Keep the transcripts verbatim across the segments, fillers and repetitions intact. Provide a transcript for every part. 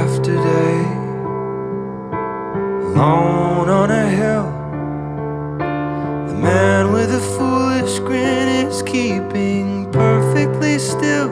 after day, alone on a hill. The man with a foolish grin is keeping perfectly still,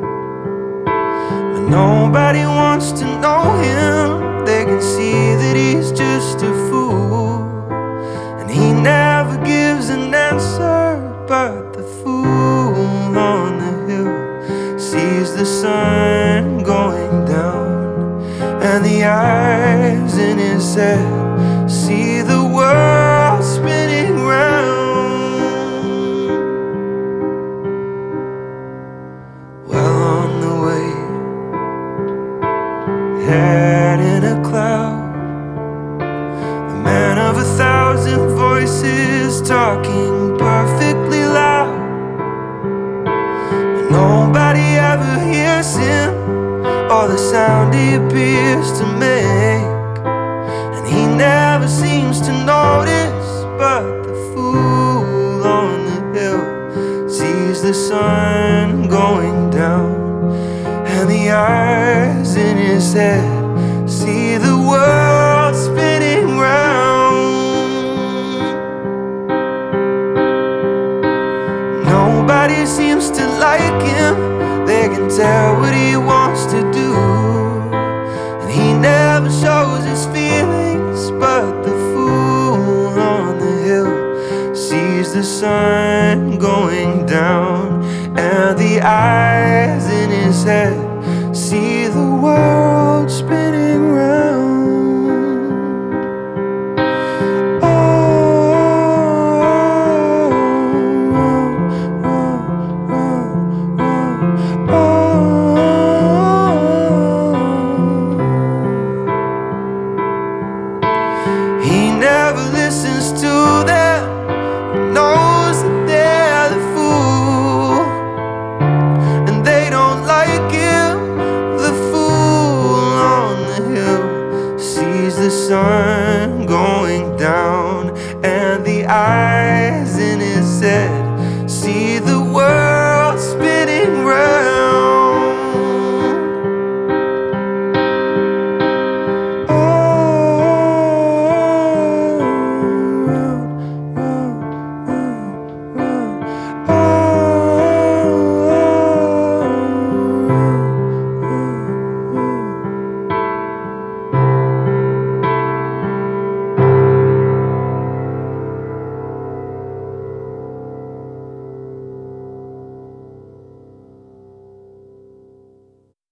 but nobody wants to know him. They can see that he's just a fool, and he never gives an answer. But the fool on the hill sees the sun going down, and the eyes in his head see the world spinning round. Well on the way, head in a cloud, the man of a thousand voices talking perfectly loud, but nobody ever hears him or the sound he appears to make, and he never seems to notice. But the fool on the hill sees the sun going down, and the eyes in his head see the world spinning round. Nobody seems to like him. They can tell what he wants to do, and he never shows his feelings. But the fool on the hill sees the sun going down, and the eyes in his head see the world spinning round. He never listens to them, knows that they're the fool, and they don't like him. The fool on the hill sees the sun